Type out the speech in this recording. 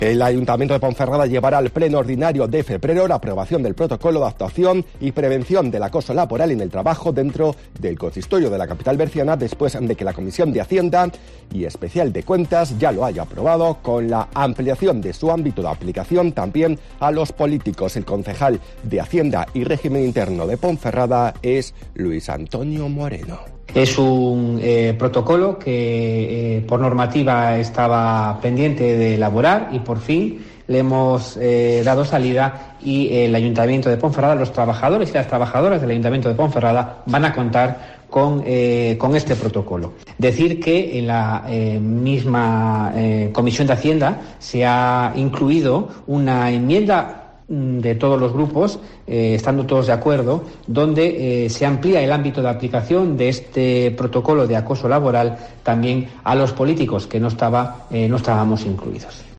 El Ayuntamiento de Ponferrada llevará al pleno ordinario de febrero la aprobación del protocolo de actuación y prevención del acoso laboral en el trabajo dentro del consistorio de la capital berciana, después de que la Comisión de Hacienda y Especial de Cuentas ya lo haya aprobado, con la ampliación de su ámbito de aplicación también a los políticos. El concejal de Hacienda y Régimen Interno de Ponferrada es Luis Antonio Moreno. Es un protocolo que por normativa estaba pendiente de elaborar y por fin le hemos dado salida, y el Ayuntamiento de Ponferrada, los trabajadores y las trabajadoras del Ayuntamiento de Ponferrada van a contar con este protocolo. Decir que en la misma Comisión de Hacienda se ha incluido una enmienda de todos los grupos, estando todos de acuerdo, donde se amplía el ámbito de aplicación de este protocolo de acoso laboral también a los políticos, que no estábamos incluidos.